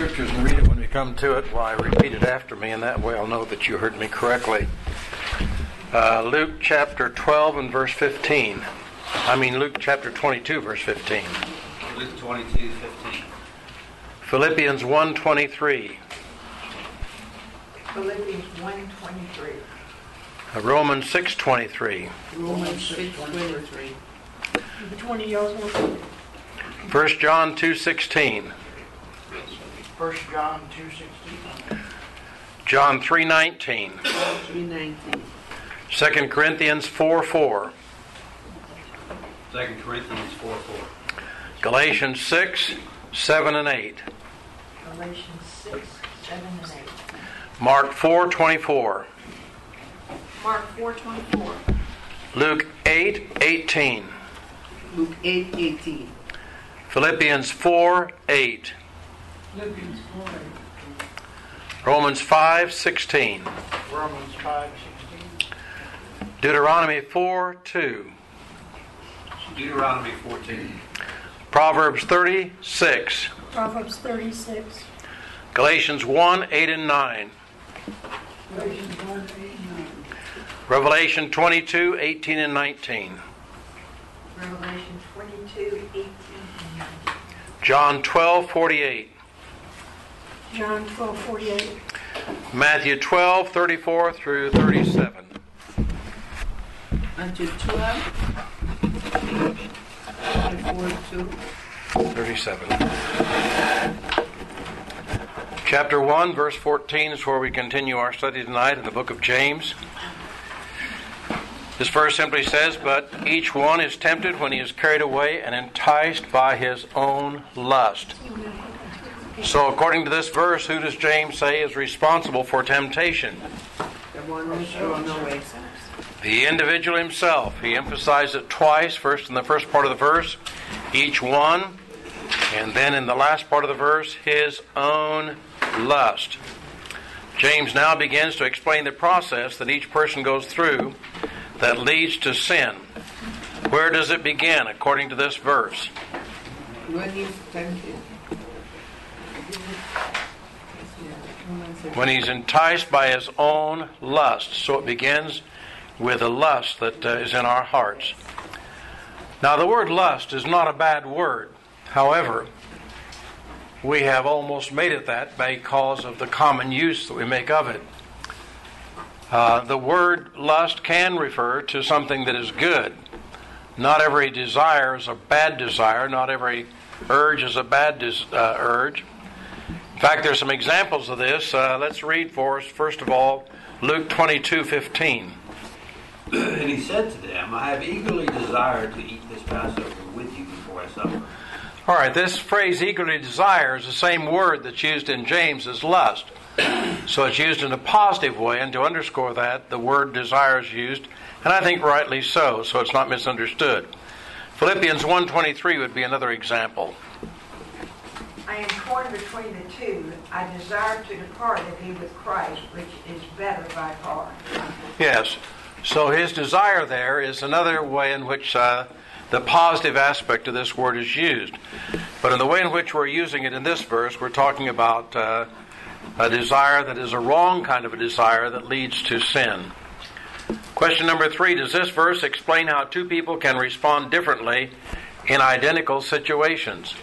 scriptures and read it when we come to it. Why, repeat it after me, and that way I'll know that you heard me correctly. Luke chapter 12 and verse 15. Luke chapter 22, verse 15. Luke 22, 15. Philippians 1:23. Philippians 1:23. Romans 6:23. Romans 6:23. 20 years old. 1 John 2:16. 1 John 2:16. John 3:19. 3:19. 2 Corinthians 4:4. 2 Corinthians 4:4. Galatians 6:7 and 8. Galatians 6:7 and 8. Mark 4:24. Mark 4:24. Luke 8:18. Luke 8:18. Philippians 4:8. Philippians 4. Romans 5:16. Romans 5:16. Deuteronomy 4:2. Deuteronomy 14. Proverbs 36. Proverbs 36. Galatians 1:8 and 9. Galatians 1, 8, 9. Revelation 22:18 and 19. Revelation 22:18 and 19. John 12:48. John 12:48. Matthew 12:34 through 37. Unto 12. 24 to 37. Chapter 1, verse 14 is where we continue our study tonight in the book of James. This verse simply says, "But each one is tempted when he is carried away and enticed by his own lust." So according to this verse, who does James say is responsible for temptation? the one who's drawn away. The individual himself. He emphasized it twice, first in the first part of the verse, each one, and then in the last part of the verse, his own lust. James now begins to explain the process that each person goes through that leads to sin. Where does it begin according to this verse? When he's tempted. When he's enticed by his own lust. So it begins with a lust that is in our hearts. Now the word lust is not a bad word. However, we have almost made it that because of the common use that we make of it. The word lust can refer to something that is good. Not every desire is a bad desire. Not every urge is a bad urge. In fact, there's some examples of this. Let's read for us, first of all, Luke 22:15. And he said to them, "I have eagerly desired to eat this Passover with you before I suffer." All right, this phrase eagerly desire is the same word that's used in James as lust. So it's used in a positive way, and to underscore that, the word desire is used, and I think rightly so it's not misunderstood. Philippians 1:23 would be another example. I am torn between the two. I desire to depart and be with Christ, which is better by far. Yes, so his desire there is another way in which the positive aspect of this word is used. But in the way in which we're using it in this verse, we're talking about a desire that is a wrong kind of a desire that leads to sin. Question number 3, does this verse explain how two people can respond differently in identical situations?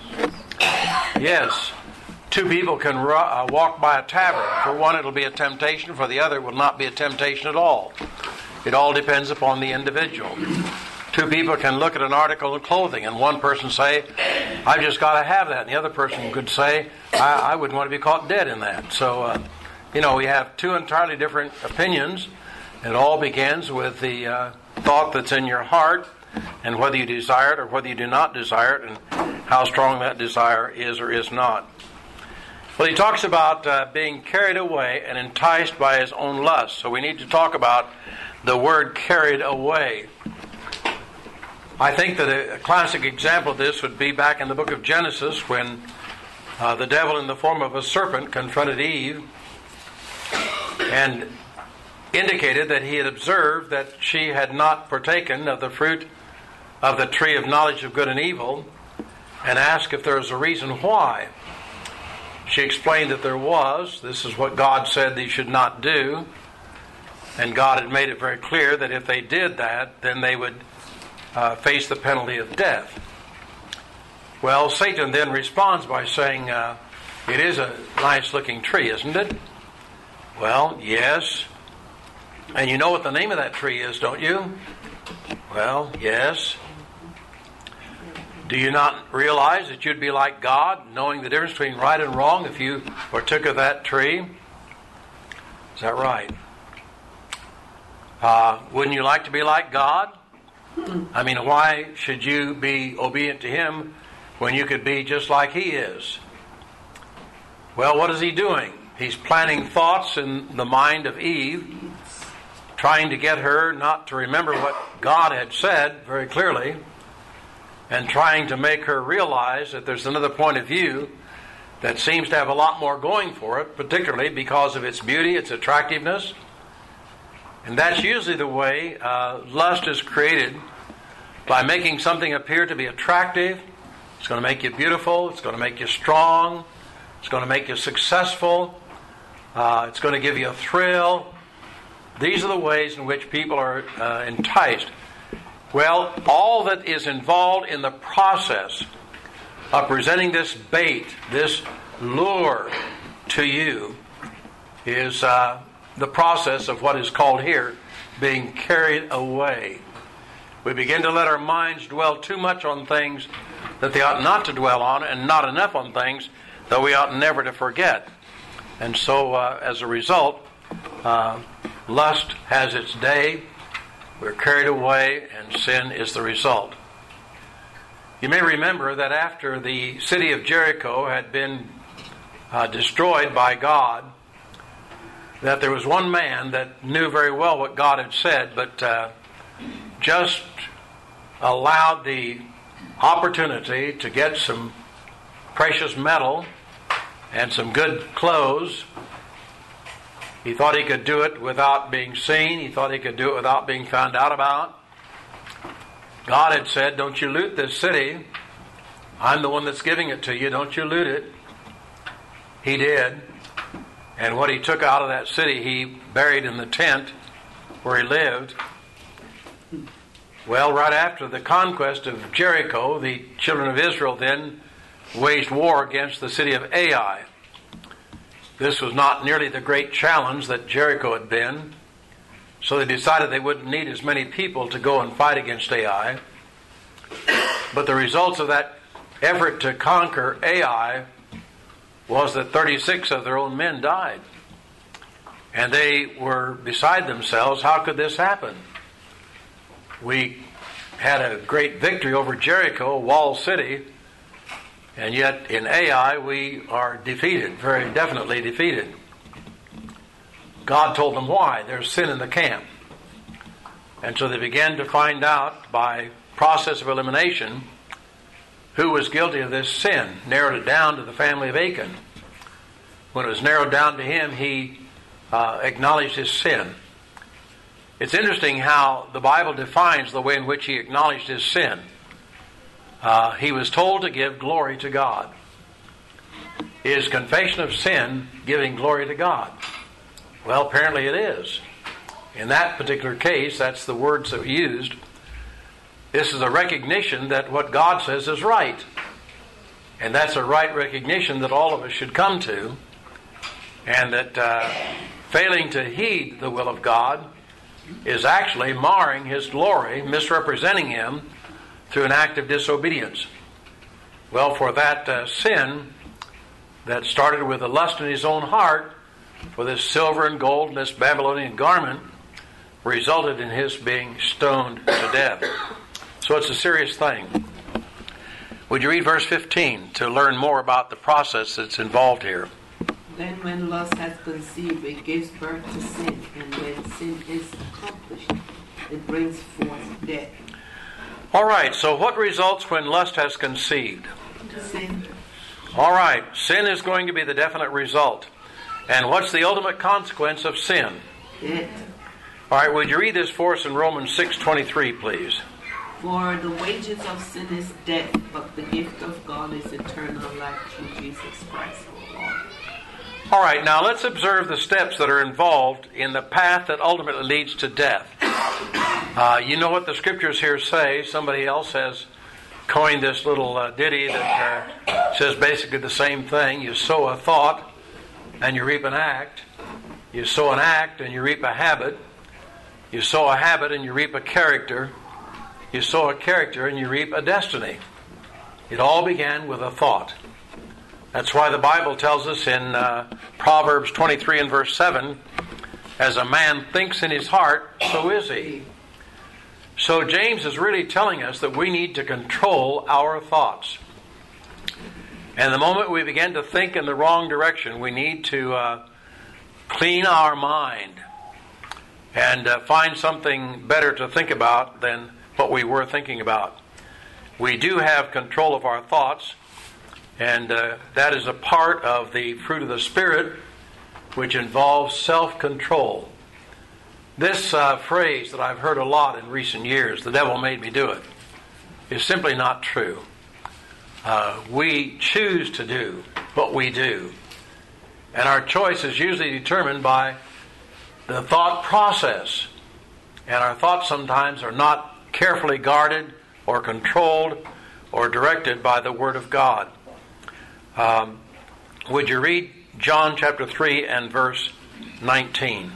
Yes. Two people can walk by a tavern. For one, it'll be a temptation. For the other, it will not be a temptation at all. It all depends upon the individual. Two people can look at an article of clothing and one person say, "I've just got to have that." And the other person could say, I wouldn't want to be caught dead in that. So, we have two entirely different opinions. It all begins with the thought that's in your heart and whether you desire it or whether you do not desire it and how strong that desire is or is not. Well, he talks about being carried away and enticed by his own lust. So we need to talk about the word carried away. I think that a classic example of this would be back in the book of Genesis when the devil in the form of a serpent confronted Eve and indicated that he had observed that she had not partaken of the fruit of the tree of knowledge of good and evil, and asked if there was a reason why. she explained that there was. This is what God said they should not do. And God had made it very clear that if they did that, then they would face the penalty of death. Well, Satan then responds by saying, it is a nice looking tree, isn't it? Well, yes. And you know what the name of that tree is, don't you? Well, yes. Do you not realize that you'd be like God, knowing the difference between right and wrong if you partook of that tree? Is that right? Wouldn't you like to be like God? I mean, why should you be obedient to Him when you could be just like He is? Well, what is He doing? He's planting thoughts in the mind of Eve, trying to get her not to remember what God had said very clearly, and trying to make her realize that there's another point of view that seems to have a lot more going for it, particularly because of its beauty, its attractiveness. And that's usually the way lust is created, by making something appear to be attractive. It's going to make you beautiful. It's going to make you strong. It's going to make you successful. It's going to give you a thrill. These are the ways in which people are enticed. Well, all that is involved in the process of presenting this bait, this lure to you, is the process of what is called here being carried away. We begin to let our minds dwell too much on things that they ought not to dwell on, and not enough on things that we ought never to forget. And so, as a result, lust has its day. We're carried away, and sin is the result. You may remember that after the city of Jericho had been destroyed by God, that there was one man that knew very well what God had said, but just allowed the opportunity to get some precious metal and some good clothes. He thought he could do it without being seen. He thought he could do it without being found out about. God had said, don't you loot this city. I'm the one that's giving it to you. Don't you loot it. He did. And what he took out of that city, he buried in the tent where he lived. Well, right after the conquest of Jericho, the children of Israel then waged war against the city of Ai. This was not nearly the great challenge that Jericho had been, so they decided they wouldn't need as many people to go and fight against Ai. But the results of that effort to conquer Ai was that 36 of their own men died. And they were beside themselves. How could this happen? We had a great victory over Jericho, a walled city, and yet in Ai we are defeated, very definitely defeated. God told them why. There's sin in the camp. And so they began to find out by process of elimination who was guilty of this sin. Narrowed it down to the family of Achan. When it was narrowed down to him, he acknowledged his sin. It's interesting how the Bible defines the way in which he acknowledged his sin. He was told to give glory to God. Is confession of sin giving glory to God? Well, apparently it is. In that particular case, that's the words that were used. This is a recognition that what God says is right. And that's a right recognition that all of us should come to. And that failing to heed the will of God is actually marring His glory, misrepresenting Him through an act of disobedience. Well, for that sin that started with a lust in his own heart for this silver and gold and this Babylonian garment resulted in his being stoned to death. So it's a serious thing. Would you read verse 15 to learn more about the process that's involved here? Then when lust has conceived, it gives birth to sin. And when sin is accomplished, it brings forth death. All right, so what results when lust has conceived? Sin. All right, sin is going to be the definite result. And what's the ultimate consequence of sin? Death. All right, would you read this for us in Romans 6:23, please? For the wages of sin is death, but the gift of God is eternal life through Jesus Christ our Lord. All right, now let's observe the steps that are involved in the path that ultimately leads to death. You know what the scriptures here say. Somebody else has coined this little ditty that says basically the same thing. You sow a thought and you reap an act. You sow an act and you reap a habit. You sow a habit and you reap a character. You sow a character and you reap a destiny. It all began with a thought. That's why the Bible tells us in Proverbs 23 and verse 7, as a man thinks in his heart, so is he. So James is really telling us that we need to control our thoughts. And the moment we begin to think in the wrong direction, we need to clean our mind and find something better to think about than what we were thinking about. We do have control of our thoughts, and that is a part of the fruit of the Spirit, which involves self-control. This phrase that I've heard a lot in recent years, the devil made me do it, is simply not true. We choose to do what we do. And our choice is usually determined by the thought process. And our thoughts sometimes are not carefully guarded or controlled or directed by the Word of God. Would you read John chapter 3 and verse 19?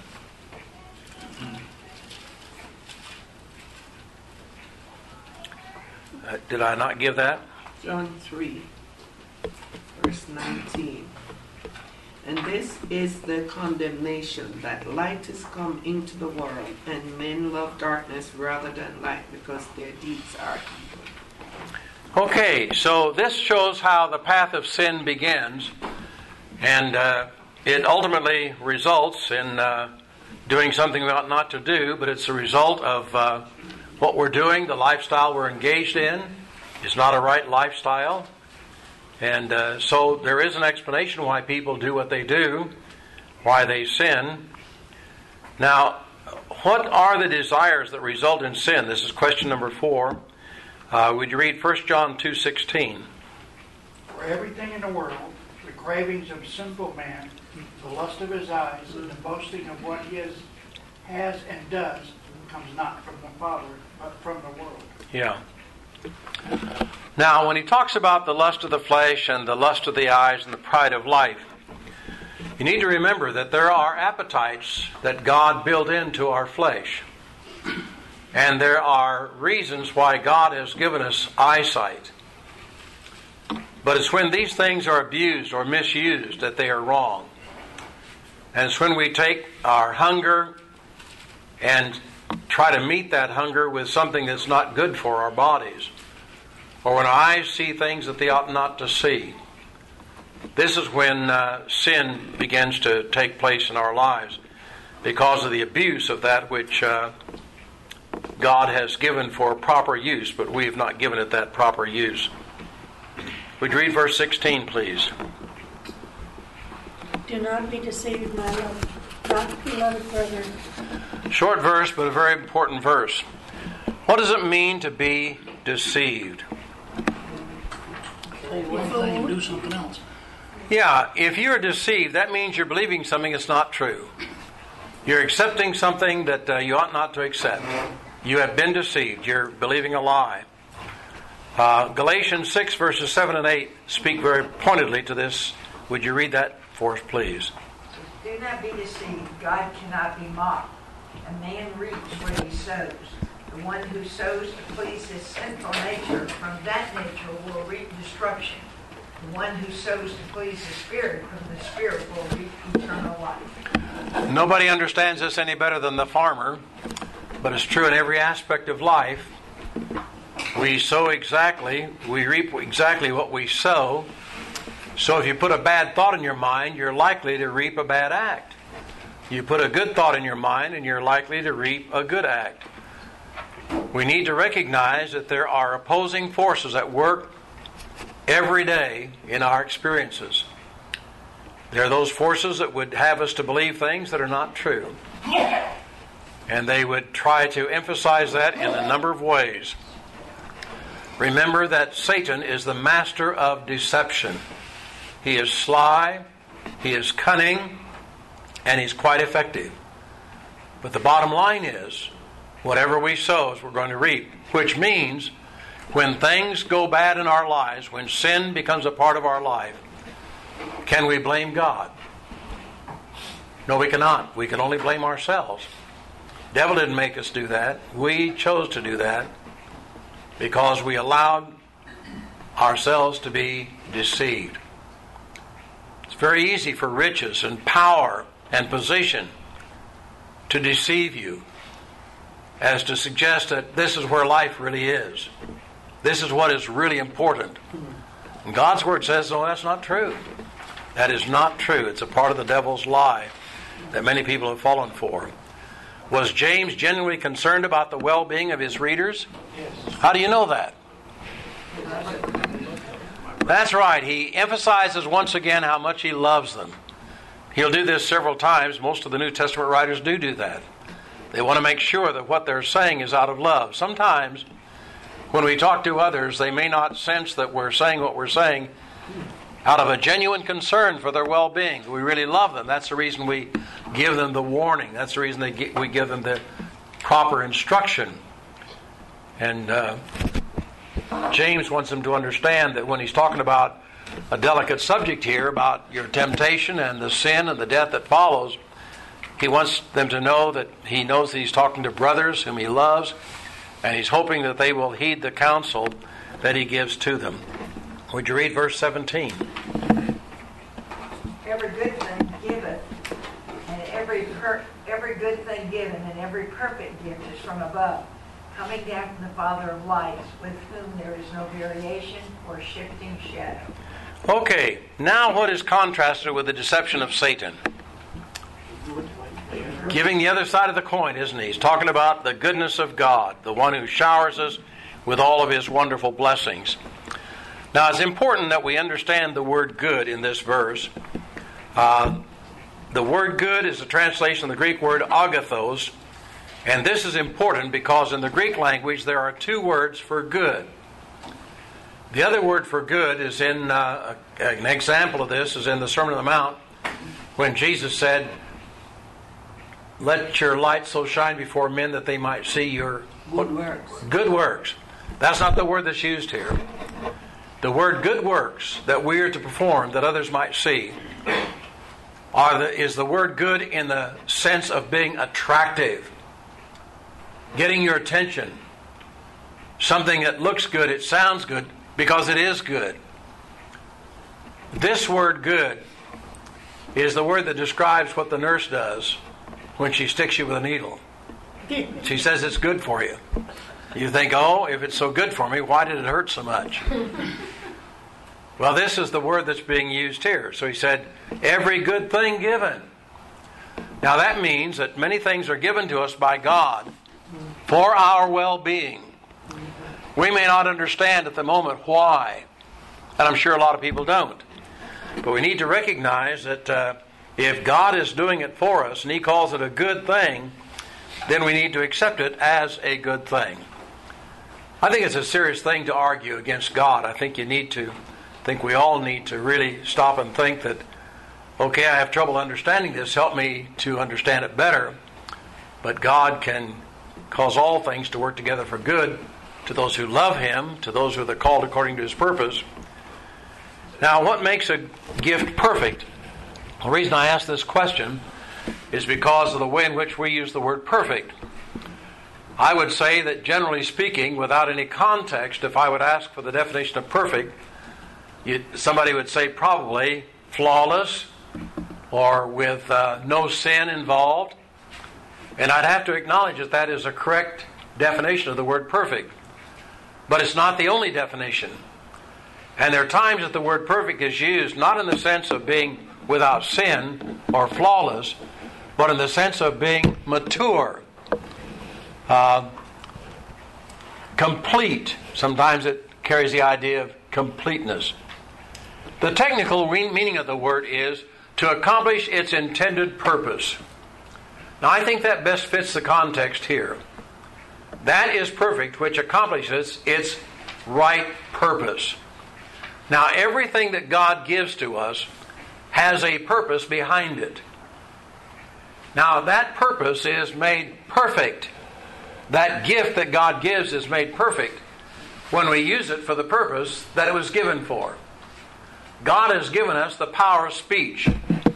Did I not give that? John 3, verse 19. And this is the condemnation, that light is come into the world, and men love darkness rather than light, because their deeds are evil. Okay, so this shows how the path of sin begins, and it ultimately results in doing something we ought not to do, but it's a result of what we're doing, the lifestyle we're engaged in. It's not a right lifestyle. And so there is an explanation why people do what they do, why they sin. Now, what are the desires that result in sin? This is question number 4. Would you read 1 John 2:16? For everything in the world, the cravings of sinful man, the lust of his eyes, and the boasting of what he has and does, comes not from the Father, but from the world. Yeah. Now, when he talks about the lust of the flesh and the lust of the eyes and the pride of life, you need to remember that there are appetites that God built into our flesh. And there are reasons why God has given us eyesight. But it's when these things are abused or misused that they are wrong. And it's when we take our hunger and try to meet that hunger with something that's not good for our bodies. Or when our eyes see things that they ought not to see. This is when sin begins to take place in our lives, because of the abuse of that which God has given for proper use, but we have not given it that proper use. Would you read verse 16, please? Do not be deceived, my beloved brethren. Short verse, but a very important verse. What does it mean to be deceived? One thing and do something else. Yeah, if you're deceived, that means you're believing something that's not true. You're accepting something that you ought not to accept. You have been deceived. You're believing a lie. Galatians 6 verses 7 and 8 speak very pointedly to this. Would you read that for us, please? Do not be deceived. God cannot be mocked. A man reaps what he sows. The one who sows to please his sinful nature, from that nature will reap destruction. The one who sows to please the Spirit, from the Spirit will reap eternal life. Nobody understands this any better than the farmer, but it's true in every aspect of life. We sow exactly, we reap exactly what we sow. So if you put a bad thought in your mind, you're likely to reap a bad act. You put a good thought in your mind, and you're likely to reap a good act. We need to recognize that there are opposing forces at work every day in our experiences. There are those forces that would have us to believe things that are not true. And they would try to emphasize that in a number of ways. Remember that Satan is the master of deception. He is sly, He is cunning, and he's quite effective. But the bottom line is, whatever we sow is we're going to reap. Which means, when things go bad in our lives, when sin becomes a part of our life, can we blame God? No, we cannot. We can only blame ourselves. The devil didn't make us do that. We chose to do that because we allowed ourselves to be deceived. It's very easy for riches and power and position to deceive you, as to suggest that this is where life really is. This is what is really important. And God's Word says, no, that's not true. That is not true. It's a part of the devil's lie that many people have fallen for. Was James genuinely concerned about the well-being of his readers? Yes. How do you know that? That's right. He emphasizes once again how much he loves them. He'll do this several times. Most of the New Testament writers do that. They want to make sure that what they're saying is out of love. Sometimes, when we talk to others, they may not sense that we're saying what we're saying out of a genuine concern for their well-being. We really love them. That's the reason we give them the warning. That's the reason we give them the proper instruction. And James wants them to understand that when he's talking about a delicate subject here, about your temptation and the sin and the death that follows, he wants them to know that he knows that he's talking to brothers whom he loves, and he's hoping that they will heed the counsel that he gives to them. Would you read verse 17? Every good thing giveth, and every good thing given, and every perfect gift is from above, coming down from the Father of lights, with whom there is no variation or shifting shadow. Okay, now what is contrasted with the deception of Satan? Giving the other side of the coin, isn't he? He's talking about the goodness of God, the one who showers us with all of his wonderful blessings. Now, it's important that we understand the word good in this verse. The word good is a translation of the Greek word agathos, and this is important because in the Greek language there are two words for good. The other word for good is in, an example of this is in the Sermon on the Mount, when Jesus said, let your light so shine before men that they might see your Good works. Good works. That's not the word that's used here. The word good works that we are to perform that others might see is the word good in the sense of being attractive, getting your attention. Something that looks good, it sounds good, because it is good. This word good is the word that describes what the nurse does when she sticks you with a needle. She says it's good for you. You think, oh, if it's so good for me, why did it hurt so much? Well, this is the word that's being used here. So he said, every good thing given. Now that means that many things are given to us by God for our well-being. We may not understand at the moment why, and I'm sure a lot of people don't. But we need to recognize that if God is doing it for us and He calls it a good thing, then we need to accept it as a good thing. I think it's a serious thing to argue against God. I think we all need to really stop and think that, okay, I have trouble understanding this. Help me to understand it better. But God can cause all things to work together for good to those who love Him, to those who are called according to His purpose. Now, what makes a gift perfect? The reason I ask this question is because of the way in which we use the word perfect. I would say that generally speaking, without any context, if I would ask for the definition of perfect, somebody would say probably flawless or with no sin involved. And I'd have to acknowledge that that is a correct definition of the word perfect. But it's not the only definition. And there are times that the word perfect is used not in the sense of being without sin or flawless, but in the sense of being mature, complete. Sometimes it carries the idea of completeness. The technical meaning of the word is to accomplish its intended purpose. Now, I think that best fits the context here. That is perfect, which accomplishes its right purpose. Now, everything that God gives to us has a purpose behind it. Now, that purpose is made perfect. That gift that God gives is made perfect when we use it for the purpose that it was given for. God has given us the power of speech.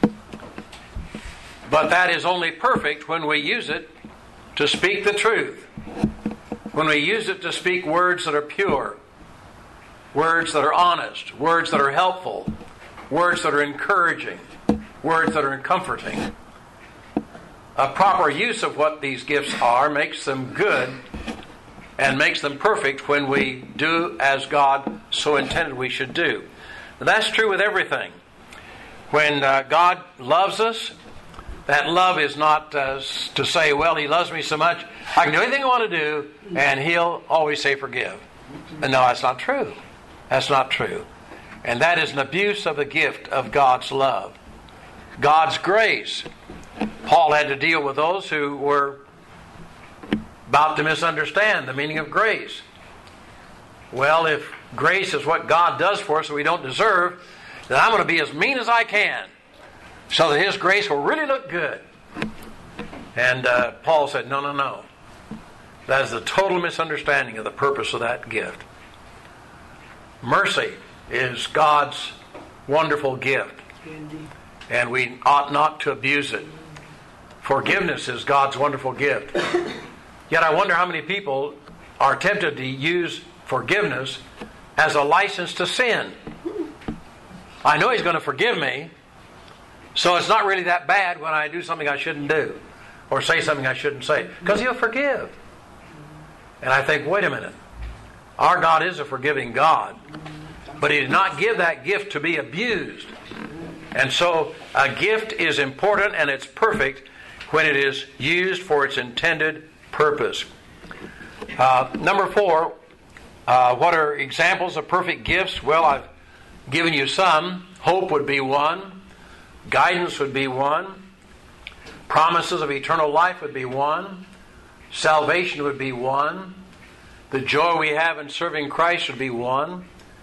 But that is only perfect when we use it to speak the truth. When we use it to speak words that are pure, words that are honest, words that are helpful, words that are encouraging, words that are comforting. A proper use of what these gifts are makes them good and makes them perfect when we do as God so intended we should do. And that's true with everything. When God loves us, that love is not to say, well, He loves me so much, I can do anything I want to do, and He'll always say forgive. And no, that's not true. That's not true. And that is an abuse of the gift of God's love. God's grace. Paul had to deal with those who were about to misunderstand the meaning of grace. Well, if grace is what God does for us that we don't deserve, then I'm going to be as mean as I can so that His grace will really look good. And Paul said, no. That is a total misunderstanding of the purpose of that gift. Mercy is God's wonderful gift, and we ought not to abuse it. Forgiveness is God's wonderful gift. Yet I wonder how many people are tempted to use forgiveness as a license to sin. I know He's going to forgive me, so it's not really that bad when I do something I shouldn't do or say something I shouldn't say, because He'll forgive. And I think, wait a minute. Our God is a forgiving God, but He did not give that gift to be abused. And so a gift is important and it's perfect when it is used for its intended purpose. Number 4, what are examples of perfect gifts? Well, I've given you some. Hope would be one. Guidance would be one. Promises of eternal life would be one. Salvation would be one. The joy we have in serving Christ would be one.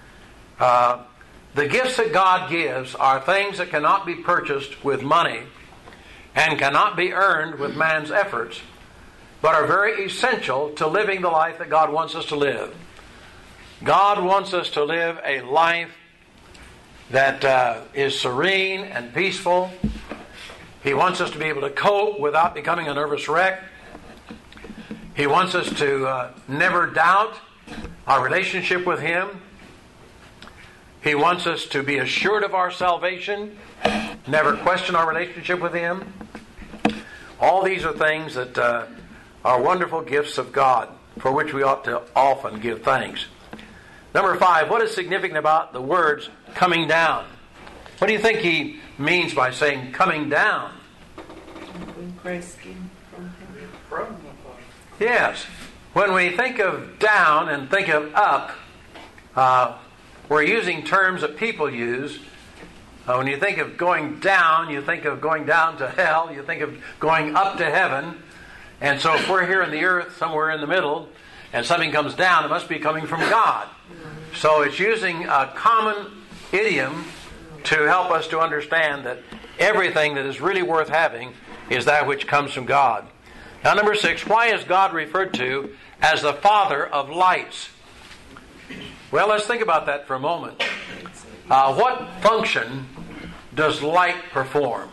The gifts that God gives are things that cannot be purchased with money and cannot be earned with man's efforts, but are very essential to living the life that God wants us to live. God wants us to live a life that is serene and peaceful. He wants us to be able to cope without becoming a nervous wreck. He wants us to never doubt our relationship with Him. He wants us to be assured of our salvation, never question our relationship with Him. All these are things that are wonderful gifts of God, for which we ought to often give thanks. Number 5, what is significant about the words coming down? What do you think he means by saying coming down? When Christ came from heaven. Yes. When we think of down and think of up, we're using terms that people use. When you think of going down, you think of going down to hell. You think of going up to heaven. And so if we're here in the earth, somewhere in the middle, and something comes down, it must be coming from God. So it's using a common idiom to help us to understand that everything that is really worth having is that which comes from God. Now, number 6, why is God referred to as the Father of lights? Well, let's think about that for a moment. What function does light perform?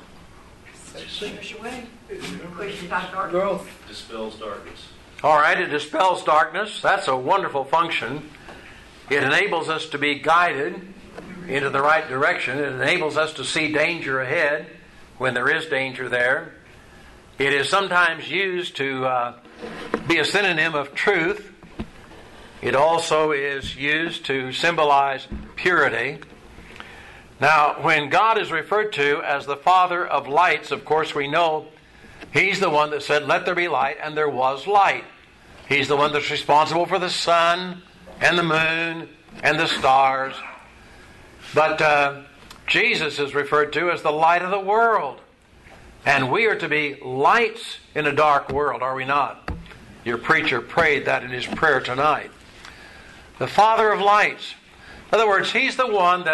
Growth. Dispels darkness. All right, it dispels darkness. That's a wonderful function. It enables us to be guided into the right direction. It enables us to see danger ahead when there is danger there. It is sometimes used to be a synonym of truth. It also is used to symbolize purity. Now, when God is referred to as the Father of lights, of course we know He's the one that said, "Let there be light," and there was light. He's the one that's responsible for the sun and the moon and the stars. But Jesus is referred to as the light of the world. And we are to be lights in a dark world, are we not? Your preacher prayed that in his prayer tonight. The Father of lights. In other words, He's the one that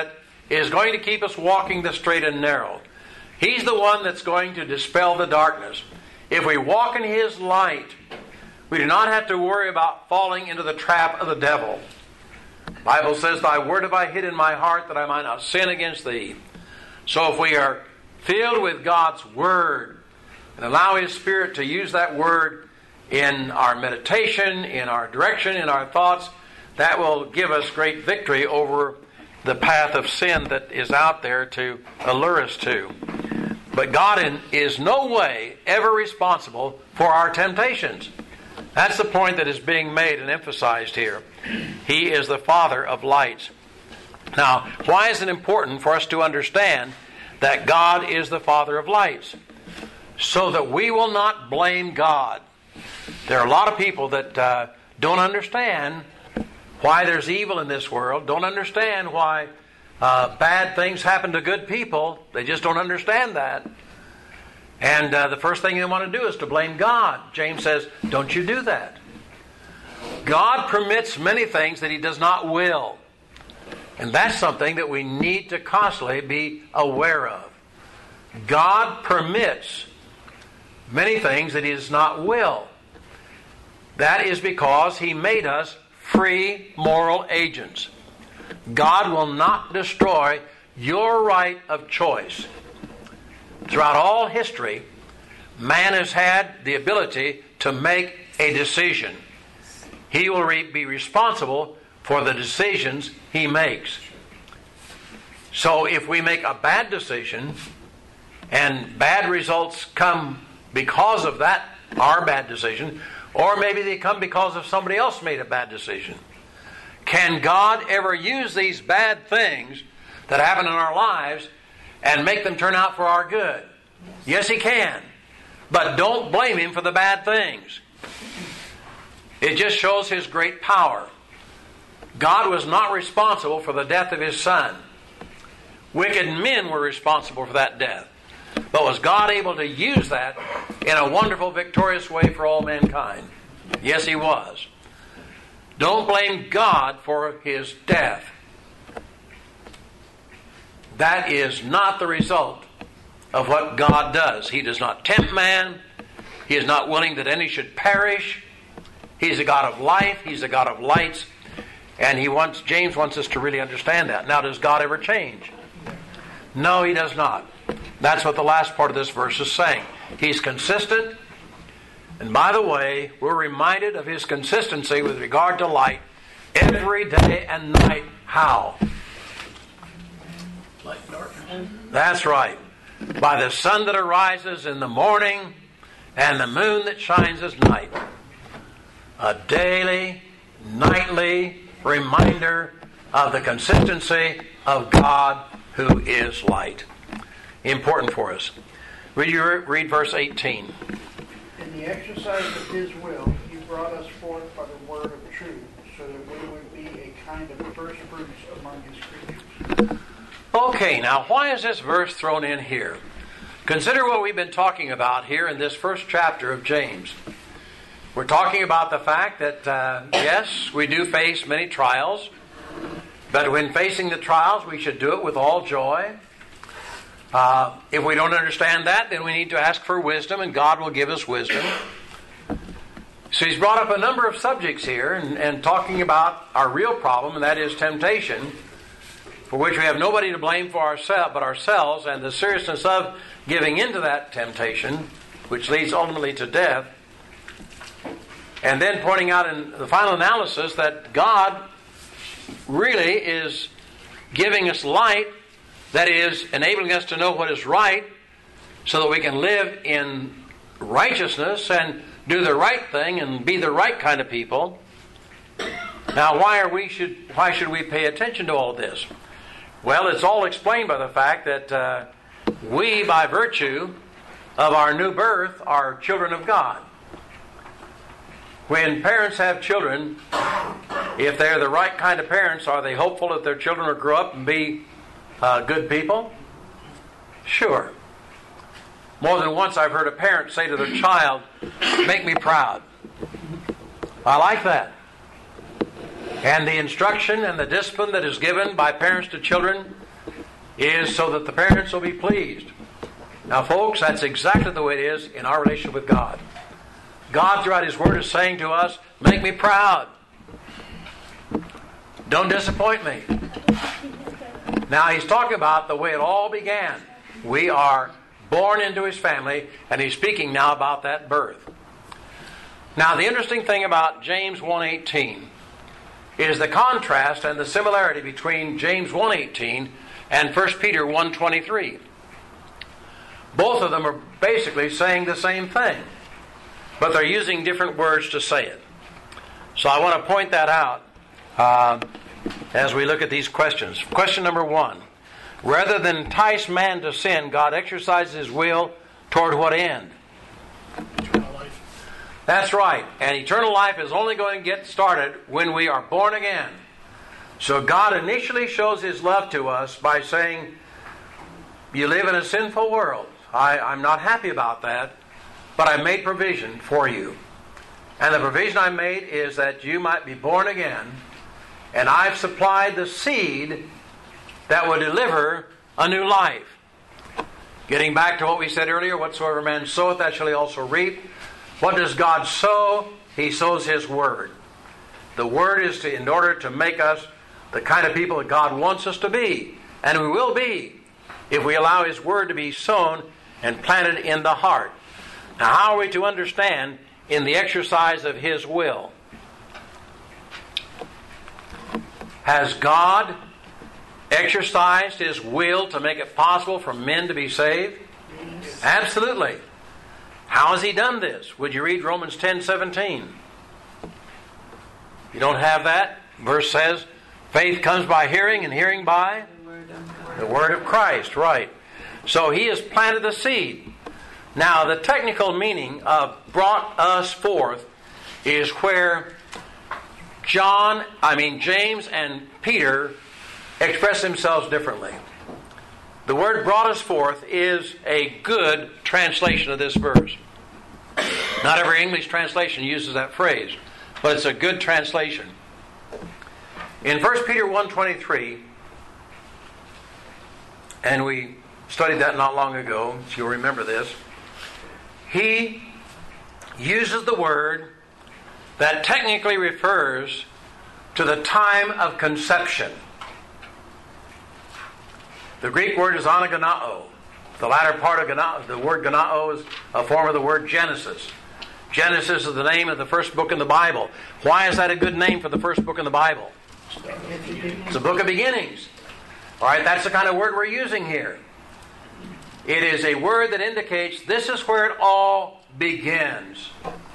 is going to keep us walking the straight and narrow. He's the one that's going to dispel the darkness. If we walk in His light, we do not have to worry about falling into the trap of the devil. The Bible says, Thy word have I hid in my heart that I might not sin against Thee. So if we are filled with God's Word and allow His Spirit to use that Word in our meditation, in our direction, in our thoughts, that will give us great victory over the path of sin that is out there to allure us to. But God is no way ever responsible for our temptations. That's the point that is being made and emphasized here. He is the Father of lights. Now, why is it important for us to understand that God is the Father of lights? So that we will not blame God. There are a lot of people that don't understand why there's evil in this world, don't understand why bad things happen to good people. They just don't understand that. And the first thing they want to do is to blame God. James says, don't you do that. God permits many things that He does not will. And that's something that we need to constantly be aware of. God permits many things that He does not will. That is because He made us free moral agents. God will not destroy your right of choice. Throughout all history, man has had the ability to make a decision. He will be responsible for the decisions he makes. So if we make a bad decision and bad results come because of that, our bad decision, or maybe they come because of somebody else made a bad decision, can God ever use these bad things that happen in our lives and make them turn out for our good? Yes, He can. But don't blame Him for the bad things. It just shows His great power. God was not responsible for the death of His Son. Wicked men were responsible for that death. But was God able to use that in a wonderful, victorious way for all mankind? Yes, He was. Don't blame God for His death. That is not the result of what God does. He does not tempt man. He is not willing that any should perish. He's a God of life. He's a God of lights. And James wants us to really understand that. Now, does God ever change? No, He does not. That's what the last part of this verse is saying. He's consistent. And by the way, we're reminded of His consistency with regard to light every day and night. How? Like darkness. That's right. By the sun that arises in the morning and the moon that shines at night. A daily, nightly reminder of the consistency of God who is light. Important for us. Read verse 18. In the exercise of His will, He brought us forth by the word of truth, so that we would be a kind of first fruits among His creatures. Okay, now why is this verse thrown in here? Consider what we've been talking about here in this first chapter of James. We're talking about the fact that, yes, we do face many trials, but when facing the trials, we should do it with all joy. If we don't understand that, then we need to ask for wisdom, and God will give us wisdom. So He's brought up a number of subjects here, and talking about our real problem, and that is temptation, for which we have nobody to blame for but ourselves, and the seriousness of giving into that temptation, which leads ultimately to death. And then pointing out in the final analysis that God really is giving us light, that is, enabling us to know what is right, so that we can live in righteousness and do the right thing and be the right kind of people. Now, why should we pay attention to all this? Well, it's all explained by the fact that we, by virtue of our new birth, are children of God. When parents have children, if they're the right kind of parents, are they hopeful that their children will grow up and be good people? Sure. More than once I've heard a parent say to their child, "Make me proud." I like that. And the instruction and the discipline that is given by parents to children is so that the parents will be pleased. Now, folks, that's exactly the way it is in our relationship with God. God, throughout His Word, is saying to us, make me proud. Don't disappoint me. Now, He's talking about the way it all began. We are born into His family, and He's speaking now about that birth. Now, the interesting thing about James 1:18 is the contrast and the similarity between James 1:18 and 1 Peter 1:23. Both of them are basically saying the same thing, but they're using different words to say it. So I want to point that out as we look at these questions. Question number 1. Rather than entice man to sin, God exercises His will toward what end? Eternal life. That's right. And eternal life is only going to get started when we are born again. So God initially shows His love to us by saying, you live in a sinful world. I'm not happy about that, but I made provision for you. And the provision I made is that you might be born again, and I've supplied the seed that will deliver a new life. Getting back to what we said earlier, whatsoever man soweth, that shall he also reap. What does God sow? He sows His Word. The Word is in order to make us the kind of people that God wants us to be. And we will be if we allow His Word to be sown and planted in the heart. Now, how are we to understand in the exercise of His will? Has God exercised His will to make it possible for men to be saved? Yes. Absolutely. How has He done this? Would you read Romans 10:17? You don't have that? Verse says, faith comes by hearing, and hearing by the Word of Christ. Right. So He has planted the seed. Now, the technical meaning of brought us forth is where James and Peter express themselves differently. The word brought us forth is a good translation of this verse. Not every English translation uses that phrase, but it's a good translation. In 1 Peter 1:23, and we studied that not long ago, so you'll remember this, he uses the word that technically refers to the time of conception. The Greek word is anagonao. The latter part of the word gonao is a form of the word Genesis. Genesis is the name of the first book in the Bible. Why is that a good name for the first book in the Bible? It's a book of beginnings. All right, that's the kind of word we're using here. It is a word that indicates this is where it all begins.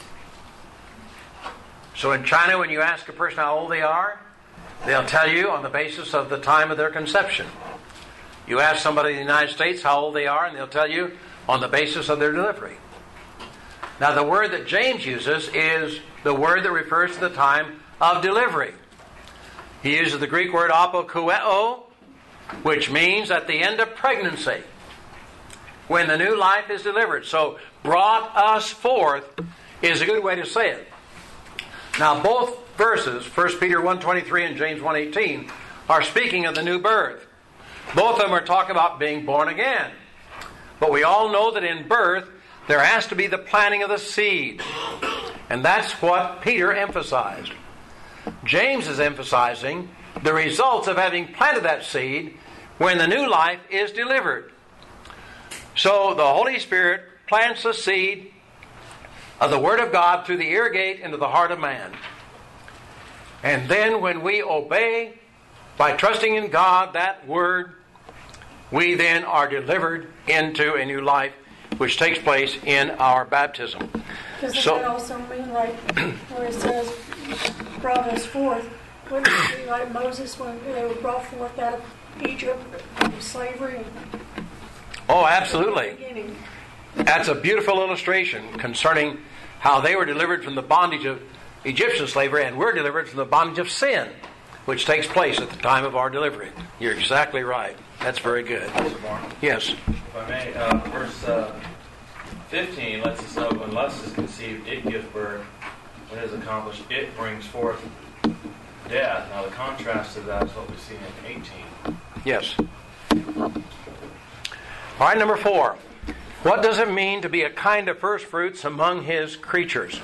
So in China, when you ask a person how old they are, they'll tell you on the basis of the time of their conception. You ask somebody in the United States how old they are, and they'll tell you on the basis of their delivery. Now, the word that James uses is the word that refers to the time of delivery. He uses the Greek word apokueo, which means at the end of pregnancy, when the new life is delivered. So, brought us forth is a good way to say it. Now, both verses, 1 Peter 1:23 and James 1:18, are speaking of the new birth. Both of them are talking about being born again. But we all know that in birth, there has to be the planting of the seed. And that's what Peter emphasized. James is emphasizing the results of having planted that seed when the new life is delivered. So the Holy Spirit plants the seed of the Word of God through the ear gate into the heart of man. And then when we obey by trusting in God, that Word, we then are delivered into a new life which takes place in our baptism. Doesn't that also mean, like, where it says, brought us forth, wouldn't it be like Moses when they were brought forth out of Egypt, from slavery? Oh, absolutely. That's a beautiful illustration concerning how they were delivered from the bondage of Egyptian slavery, and we're delivered from the bondage of sin, which takes place at the time of our delivery. You're exactly right. That's very good. Yes. If I may, verse 15 lets us know when lust is conceived, it gives birth. When it is accomplished, it brings forth death. Now the contrast to that is what we see in 18. Yes. All right, number 4. What does it mean to be a kind of first fruits among His creatures?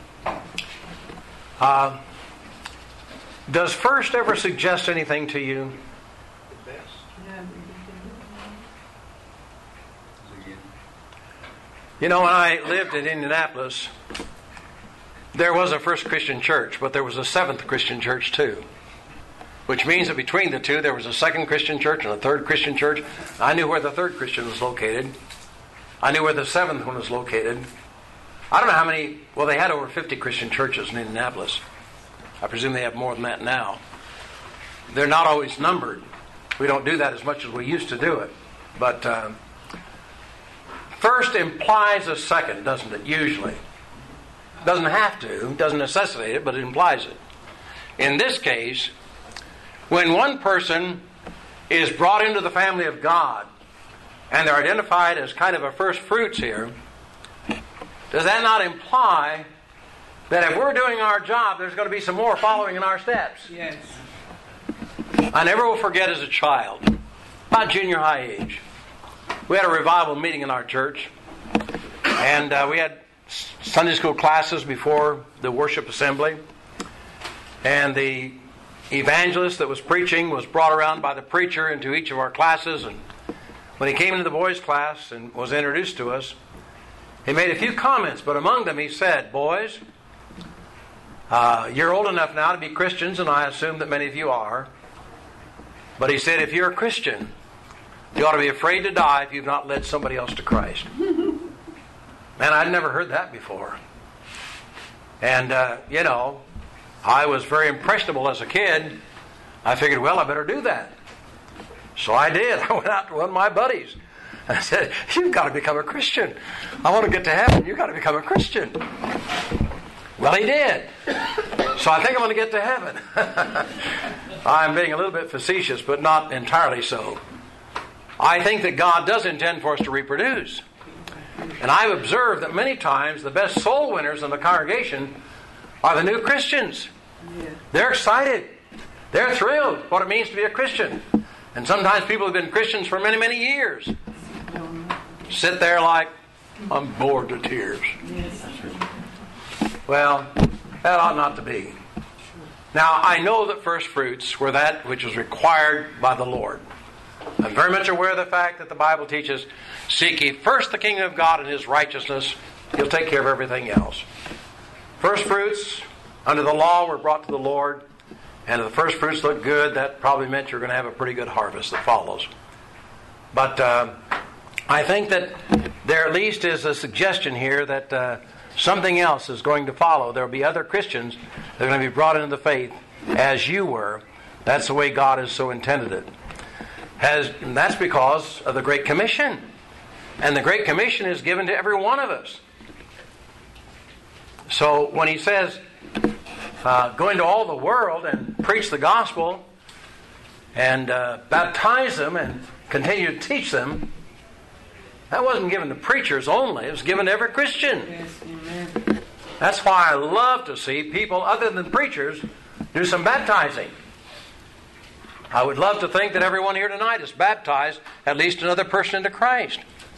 Does first ever suggest anything to you? You know, when I lived in Indianapolis, there was a First Christian Church, but there was a Seventh Christian Church too. Which means that between the two, there was a Second Christian Church and a Third Christian Church. I knew where the Third Christian was located. I knew where the Seventh one was located. I don't know how many, well, they had over 50 Christian churches in Indianapolis. I presume they have more than that now. They're not always numbered. We don't do that as much as we used to do it. But first implies a second, doesn't it, usually? Doesn't have to, doesn't necessitate it, but it implies it. In this case, when one person is brought into the family of God and they're identified as kind of a first fruits here, does that not imply that if we're doing our job, there's going to be some more following in our steps? Yes. I never will forget as a child, about junior high age, we had a revival meeting in our church, and we had Sunday school classes before the worship assembly, and the evangelist that was preaching was brought around by the preacher into each of our classes, and when he came into the boys' class and was introduced to us, he made a few comments, but among them he said, "Boys, you're old enough now to be Christians, and I assume that many of you are, but," he said, "if you're a Christian, you ought to be afraid to die if you've not led somebody else to Christ." Man, I'd never heard that before. And, you know, I was very impressionable as a kid. I figured, well, I better do that. So I did. I went out to one of my buddies. And I said, "You've got to become a Christian. I want to get to heaven. You've got to become a Christian." Well, he did. So I think I'm going to get to heaven. I'm being a little bit facetious, but not entirely so. I think that God does intend for us to reproduce. And I've observed that many times the best soul winners in the congregation are the new Christians. Yeah. They're excited. They're thrilled what it means to be a Christian. And sometimes people have been Christians for many, many years. Sit there like, "I'm bored to tears." Yes. Well, that ought not to be. Now, I know that first fruits were that which was required by the Lord. I'm very much aware of the fact that the Bible teaches, "Seek ye first the kingdom of God and His righteousness. He'll take care of everything else." First fruits under the law were brought to the Lord, and if the first fruits look good, that probably meant you're going to have a pretty good harvest that follows. But I think that there at least is a suggestion here that something else is going to follow. There will be other Christians that are going to be brought into the faith as you were. That's the way God has so intended it. And that's because of the Great Commission. And the Great Commission is given to every one of us. So when He says, "Go into all the world and preach the gospel and baptize them and continue to teach them," that wasn't given to preachers only. It was given to every Christian. Yes, amen. That's why I love to see people other than preachers do some baptizing. I would love to think that everyone here tonight is baptized at least another person into Christ.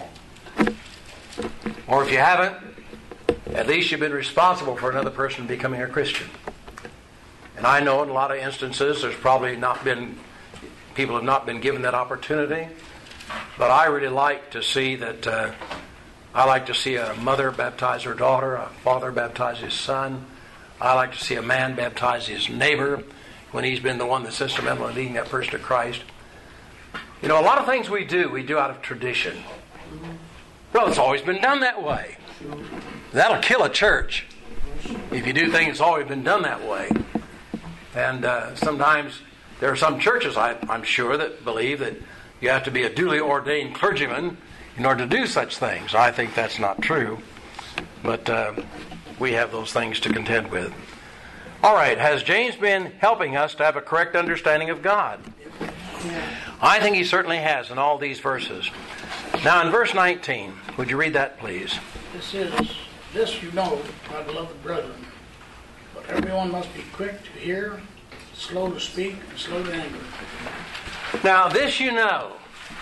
Or if you haven't, at least you've been responsible for another person becoming a Christian. And I know in a lot of instances there's probably people have not been given that opportunity. But I really like to see that, I like to see a mother baptize her daughter, a father baptize his son. I like to see a man baptize his neighbor when he's been the one that's instrumental in leading that person to Christ. You know, a lot of things we do out of tradition. Well, it's always been done that way. That'll kill a church if you do things that's always been done that way. And sometimes there are some churches, I'm sure, that believe that you have to be a duly ordained clergyman in order to do such things. I think that's not true. But we have those things to contend with. All right, has James been helping us to have a correct understanding of God? I think he certainly has in all these verses. Now in verse 19, would you read that please? This you know, my beloved brethren, but everyone must be quick to hear, slow to speak, and slow to anger. Now this you know.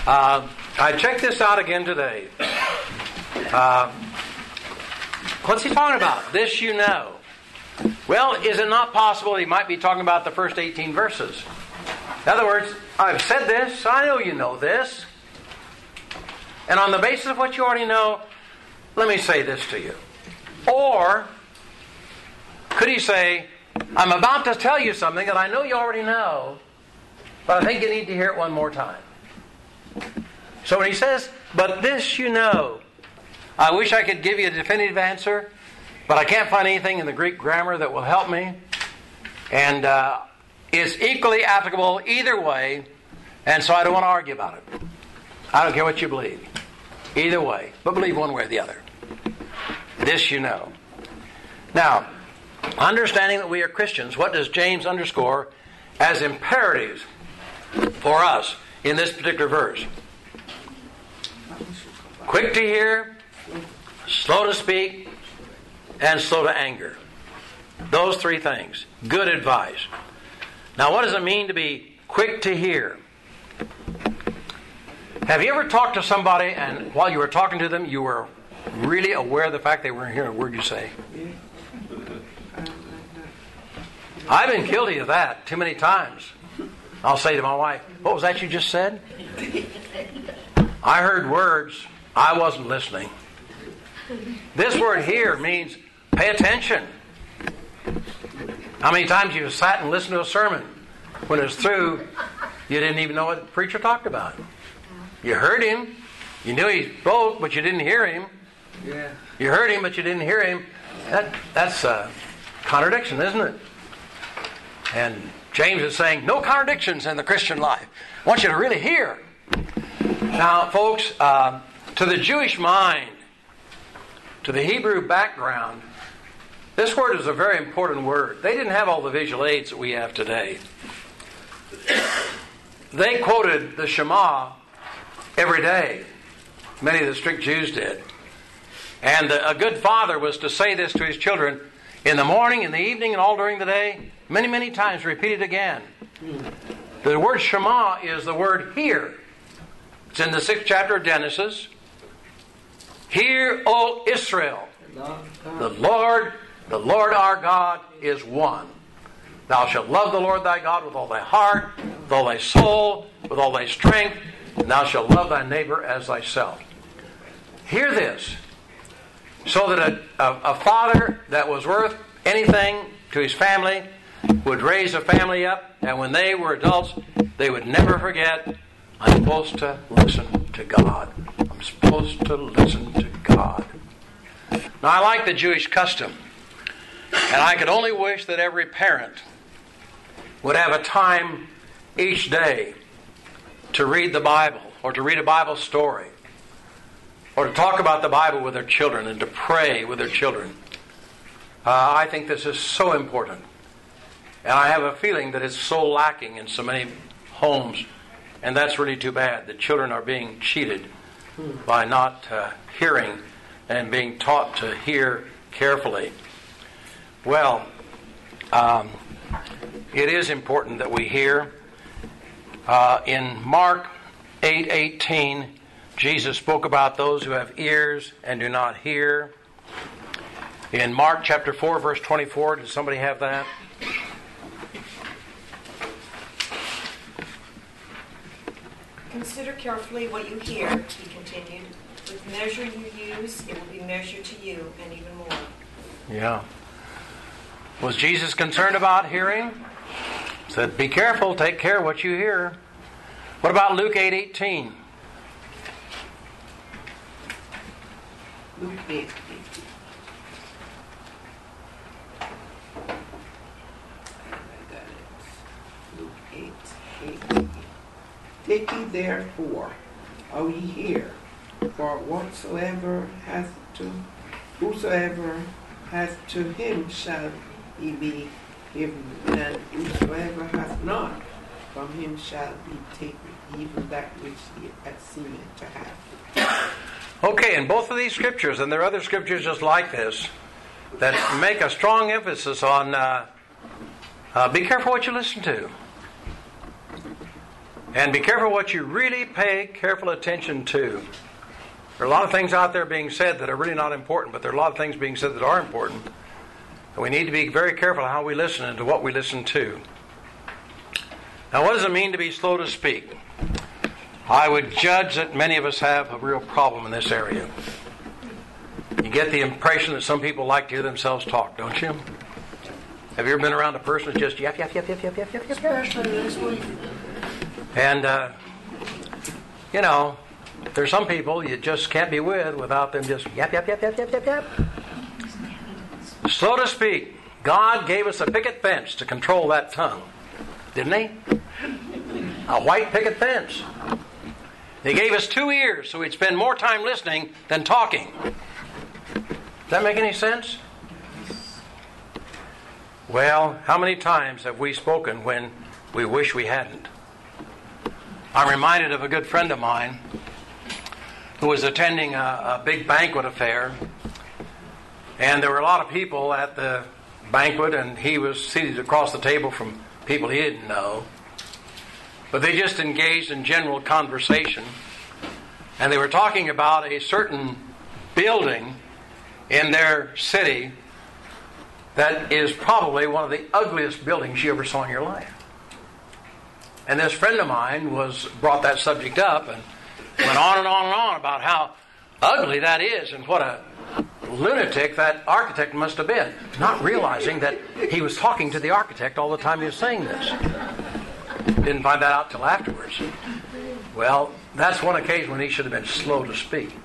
I checked this out again today. What's he talking about? This you know. Well, is it not possible he might be talking about the first 18 verses? In other words, I've said this, I know you know this. And on the basis of what you already know, let me say this to you. Or, could he say, I'm about to tell you something that I know you already know, but I think you need to hear it one more time. So when he says, but this you know, I wish I could give you a definitive answer, but I can't find anything in the Greek grammar that will help me. And it's equally applicable either way, and so I don't want to argue about it. I don't care what you believe. Either way, but believe one way or the other. This you know. Now, understanding that we are Christians, what does James underscore as imperatives for us in this particular verse? Quick to hear, slow to speak, and slow to anger. Those three things. Good advice. Now, what does it mean to be quick to hear? Have you ever talked to somebody and while you were talking to them, you were really aware of the fact they weren't hearing a word you say? I've been guilty of that too many times. I'll say to my wife, what was that you just said? I heard words. I wasn't listening. This word here means pay attention. How many times you've sat and listened to a sermon? When it was through, you didn't even know what the preacher talked about. You heard him. You knew he spoke, but you didn't hear him. Yeah. You heard him, but you didn't hear him. That's a contradiction, isn't it? And James is saying, no contradictions in the Christian life. I want you to really hear. Now, folks, to the Jewish mind, to the Hebrew background, this word is a very important word. They didn't have all the visual aids that we have today. They quoted the Shema every day. Many of the strict Jews did. And a good father was to say this to his children in the morning, in the evening, and all during the day, many, many times, repeat it again. The word Shema is the word hear. It's in the 6th chapter of Genesis. Hear, O Israel, the Lord our God is one. Thou shalt love the Lord thy God with all thy heart, with all thy soul, with all thy strength, and thou shalt love thy neighbor as thyself. Hear this, so that a father that was worth anything to his family would raise a family up, and when they were adults, they would never forget, I'm supposed to listen to God. I'm supposed to listen to God. Now, I like the Jewish custom, and I could only wish that every parent would have a time each day to read the Bible, or to read a Bible story, or to talk about the Bible with their children, and to pray with their children. I think this is so important. And I have a feeling that it's so lacking in so many homes. And that's really too bad. The children are being cheated by not hearing and being taught to hear carefully. Well, it is important that we hear. In Mark 8:18, Jesus spoke about those who have ears and do not hear. In Mark chapter 4, verse 24, does somebody have that? Consider carefully what you hear, he continued. With measure you use, it will be measured to you, and even more. Yeah. Was Jesus concerned about hearing? He said, be careful, take care of what you hear. What about Luke 8:18? Luke 8:18. Luke 8:18. Take ye therefore, all ye hear, for whosoever hath to him shall he be given, and whosoever hath not, from him shall be taken, even that which he hath seemed to have. Okay, in both of these scriptures, and there are other scriptures just like this, that make a strong emphasis on be careful what you listen to. And be careful what you really pay careful attention to. There are a lot of things out there being said that are really not important, but there are a lot of things being said that are important. And we need to be very careful how we listen and to what we listen to. Now, what does it mean to be slow to speak? I would judge that many of us have a real problem in this area. You get the impression that some people like to hear themselves talk, don't you? Have you ever been around a person who's just yap, yap, yap, yap, yap, yap, yap, yap? Especially this week. And, there's some people you just can't be with without them just yap, yap, yap, yap, yap, yap, yap. Slow to speak. God gave us a picket fence to control that tongue. Didn't He? A white picket fence. He gave us 2 ears so we'd spend more time listening than talking. Does that make any sense? Well, how many times have we spoken when we wish we hadn't? I'm reminded of a good friend of mine who was attending a big banquet affair, and there were a lot of people at the banquet, and he was seated across the table from people he didn't know. But they just engaged in general conversation, and they were talking about a certain building in their city that is probably one of the ugliest buildings you ever saw in your life. And this friend of mine brought that subject up and went on and on and on about how ugly that is and what a lunatic that architect must have been, not realizing that he was talking to the architect all the time he was saying this. Didn't find that out till afterwards. Well, that's one occasion when he should have been slow to speak.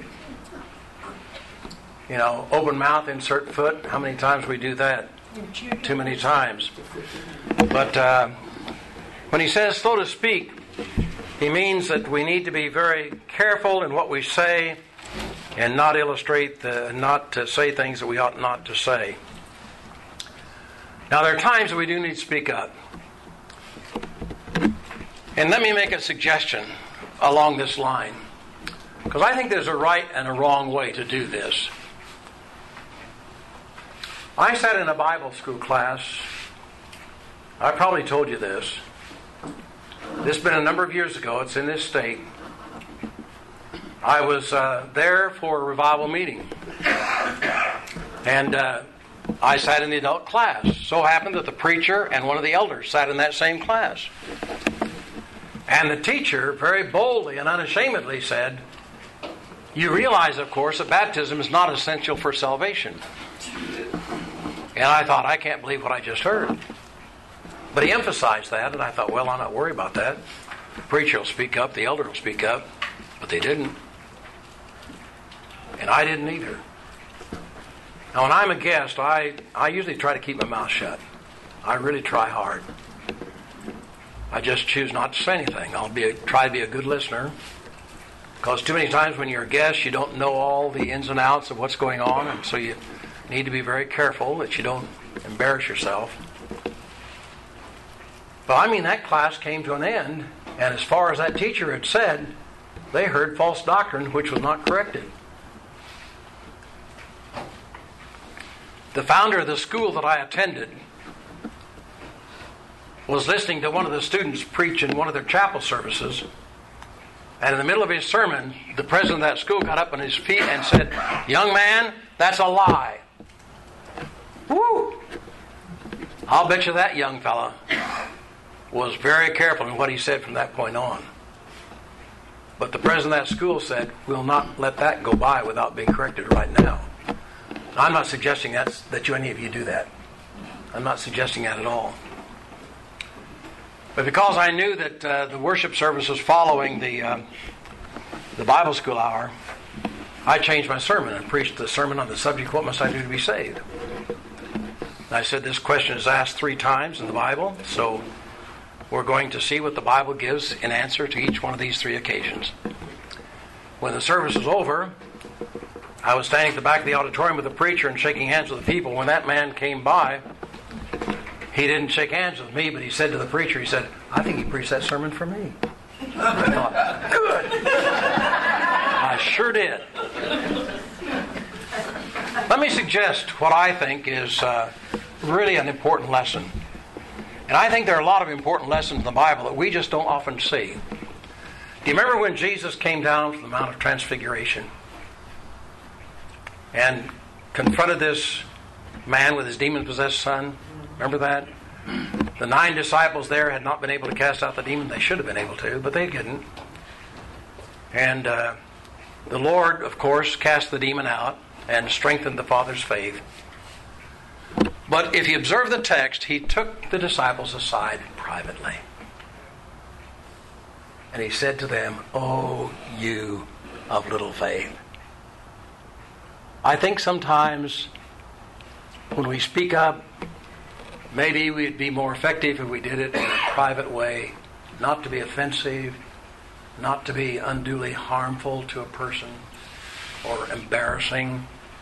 Open mouth, insert foot. How many times we do that? Too many times. But when he says slow to speak, he means that we need to be very careful in what we say and not not to say things that we ought not to say. Now, there are times that we do need to speak up. And let me make a suggestion along this line, because I think there's a right and a wrong way to do this. I sat in a Bible school class. I probably told you this. This has been a number of years ago. It's in this state. I was there for a revival meeting. And I sat in the adult class. So happened that the preacher and one of the elders sat in that same class. And the teacher very boldly and unashamedly said, "You realize, of course, that baptism is not essential for salvation." And I thought, I can't believe what I just heard. But he emphasized that, and I thought, well, I'm not worried about that. The preacher will speak up, the elder will speak up. But they didn't. And I didn't either. Now, when I'm a guest, I usually try to keep my mouth shut. I really try hard. I just choose not to say anything. I'll try to be a good listener. Because too many times when you're a guest, you don't know all the ins and outs of what's going on, and so you need to be very careful that you don't embarrass yourself. But that class came to an end, and as far as that teacher had said, they heard false doctrine which was not corrected. The founder of the school that I attended was listening to one of the students preach in one of their chapel services, and in the middle of his sermon, the president of that school got up on his feet and said, "Young man, that's a lie." Woo! I'll bet you that young fella was very careful in what he said from that point on. But the president of that school said, "We'll not let that go by without being corrected right now." I'm not suggesting that any of you do that. I'm not suggesting that at all. But because I knew that the worship service was following the Bible school hour, I changed my sermon and preached the sermon on the subject, "What must I do to be saved?" And I said this question is asked 3 times in the Bible, so we're going to see what the Bible gives in answer to each one of these 3 occasions. When the service was over, I was standing at the back of the auditorium with the preacher and shaking hands with the people. When that man came by, he didn't shake hands with me, but he said to the preacher, he said, "I think he preached that sermon for me." I thought, good. I sure did. Let me suggest what I think is really an important lesson. And I think there are a lot of important lessons in the Bible that we just don't often see. Do you remember when Jesus came down from the Mount of Transfiguration and confronted this man with his demon-possessed son? Remember that? The 9 disciples there had not been able to cast out the demon. They should have been able to, but they didn't. And the Lord, of course, cast the demon out and strengthened the Father's faith. But if you observe the text, he took the disciples aside privately. And he said to them, "Oh, you of little faith." I think sometimes when we speak up, maybe we'd be more effective if we did it in a private way, not to be offensive, not to be unduly harmful to a person or embarrassing.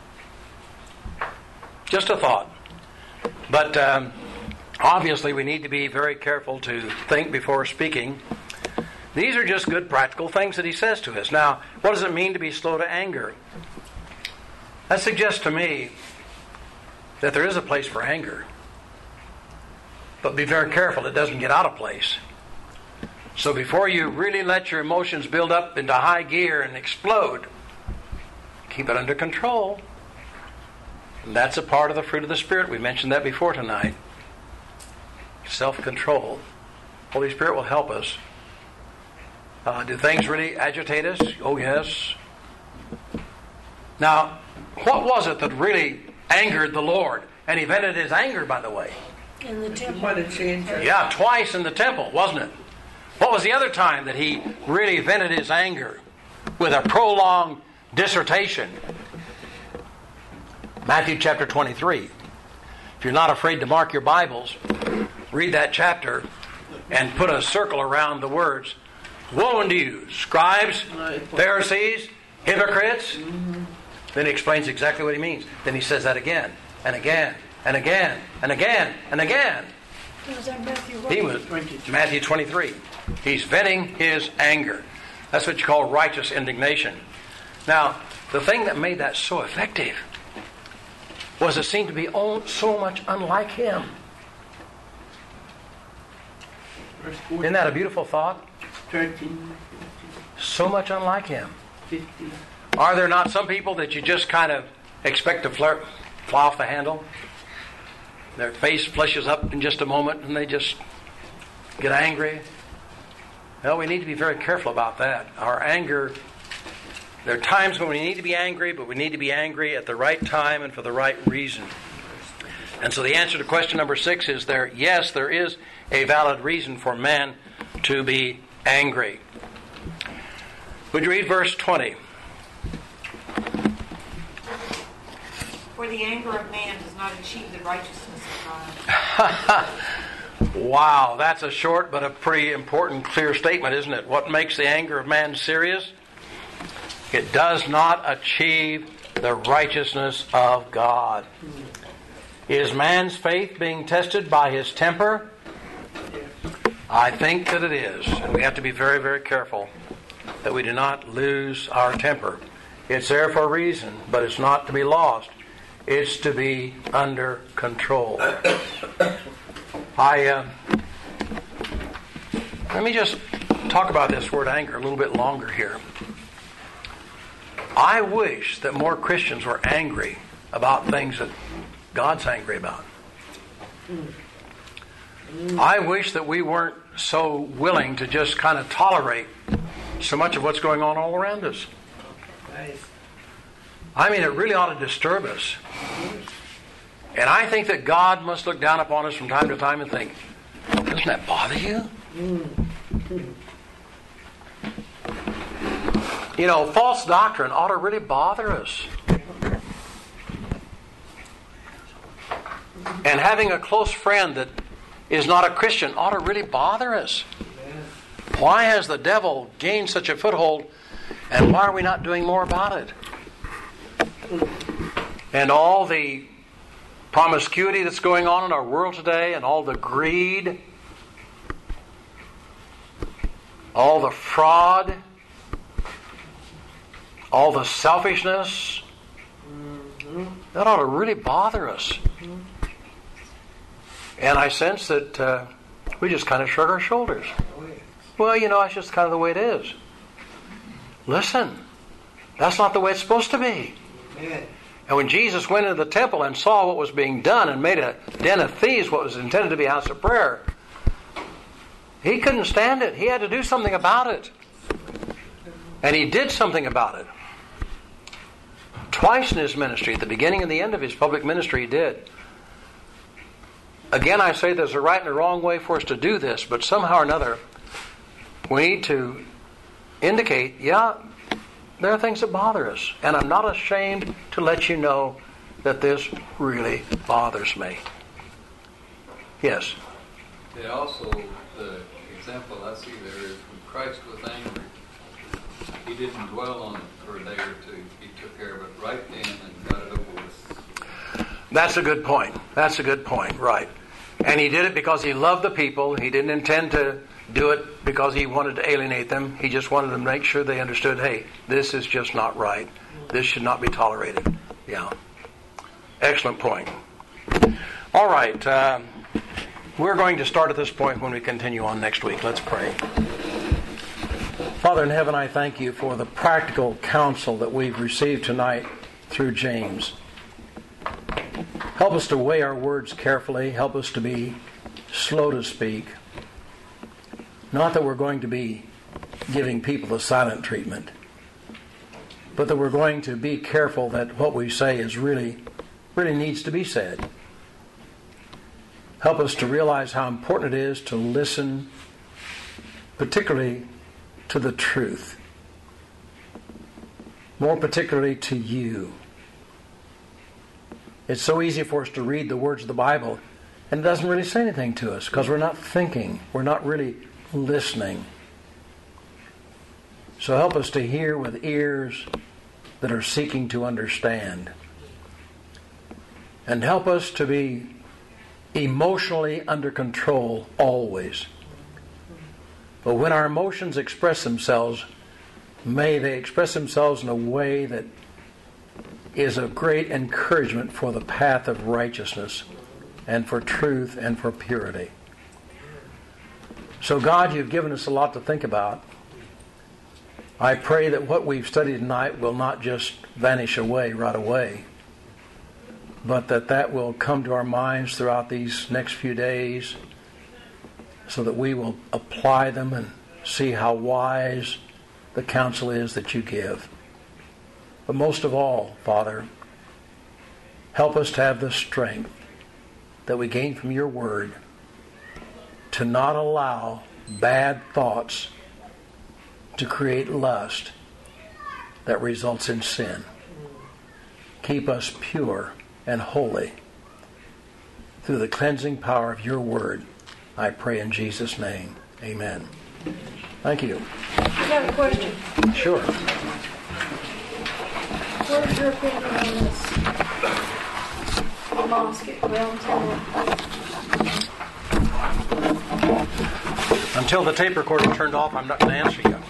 Just a thought. But obviously we need to be very careful to think before speaking. These are just good practical things that he says to us. Now, what does it mean to be slow to anger? That suggests to me that there is a place for anger. But be very careful it doesn't get out of place. So before you really let your emotions build up into high gear and explode, keep it under control. And that's a part of the fruit of the Spirit. We mentioned that before tonight. Self-control. Holy Spirit will help us. Do things really agitate us? Oh, yes. Now, what was it that really angered the Lord? And he vented his anger, by the way. In the temple. What a change. Yeah, twice in the temple, wasn't it? What was the other time that he really vented his anger? With a prolonged dissertation. Matthew chapter 23. If you're not afraid to mark your Bibles, read that chapter and put a circle around the words, "Woe unto you, scribes, Pharisees, hypocrites." Then he explains exactly what he means. Then he says that again, and again, and again, and again, and again. Was that Matthew? He was Matthew 23. He's venting his anger. That's what you call righteous indignation. Now, the thing that made that so effective was it seemed to be so much unlike him. Isn't that a beautiful thought? 13, So much unlike him. 15. Are there not some people that you just kind of expect to fly off the handle? Their face flushes up in just a moment and they just get angry. Well, we need to be very careful about that. Our anger, there are times when we need to be angry, but we need to be angry at the right time and for the right reason. And so the answer to question number 6 is yes, there is a valid reason for man to be angry. Would you read verse 20? For the anger of man does not achieve the righteousness of God. Wow, that's a short but a pretty important, clear statement, isn't it? What makes the anger of man serious? It does not achieve the righteousness of God. Is man's faith being tested by his temper? I think that it is. And we have to be very, very careful that we do not lose our temper. It's there for a reason, but it's not to be lost. It's to be under control. Let me just talk about this word anger a little bit longer here. I wish that more Christians were angry about things that God's angry about. I wish that we weren't so willing to just kind of tolerate so much of what's going on all around us. I mean, it really ought to disturb us. And I think that God must look down upon us from time to time and think, doesn't that bother you? You know, false doctrine ought to really bother us. And having a close friend that is not a Christian ought to really bother us. Why has the devil gained such a foothold, and why are we not doing more about it? And all the promiscuity that's going on in our world today, and all the greed, all the fraud, all the selfishness, that ought to really bother us. And I sense that We just kind of shrug our shoulders. Well, it's just kind of the way it is. Listen, that's not the way it's supposed to be. And when Jesus went into the temple and saw what was being done and made a den of thieves what was intended to be a house of prayer, He couldn't stand it. He had to do something about it. And He did something about it. Twice in His ministry, at the beginning and the end of His public ministry, He did. Again, I say there's a right and a wrong way for us to do this, but somehow or another, we need to indicate, there are things that bother us. And I'm not ashamed to let you know that this really bothers me. Yes? Yeah, also, the example I see there is when Christ was angry, He didn't dwell on it for a day or two. He took care of it right then and got it over with. That's a good point. That's a good point, right. And He did it because He loved the people. He didn't intend to do it because He wanted to alienate them. He just wanted them to make sure they understood, hey, this is just not right. This should not be tolerated. Yeah. Excellent point. All right. We're going to start at this point when we continue on next week. Let's pray. Father in heaven, I thank You for the practical counsel that we've received tonight through James. Help us to weigh our words carefully. Help us to be slow to speak. Not that we're going to be giving people the silent treatment, but that we're going to be careful that what we say is really needs to be said. Help us to realize how important it is to listen, particularly to the truth. More particularly to You. It's so easy for us to read the words of the Bible and it doesn't really say anything to us because we're not thinking. We're not really listening. So help us to hear with ears that are seeking to understand. And help us to be emotionally under control always. But when our emotions express themselves, may they express themselves in a way that is a great encouragement for the path of righteousness and for truth and for purity. So God, You've given us a lot to think about. I pray that what we've studied tonight will not just vanish away right away, but that will come to our minds throughout these next few days so that we will apply them and see how wise the counsel is that You give. But most of all, Father, help us to have the strength that we gain from Your Word to not allow bad thoughts to create lust that results in sin. Keep us pure and holy through the cleansing power of Your Word. I pray in Jesus' name. Amen. Thank you. I have a question. Sure. What is your opinion on this? The mosque at Ground Tower. Until the tape recorder turned off, I'm not going to answer you.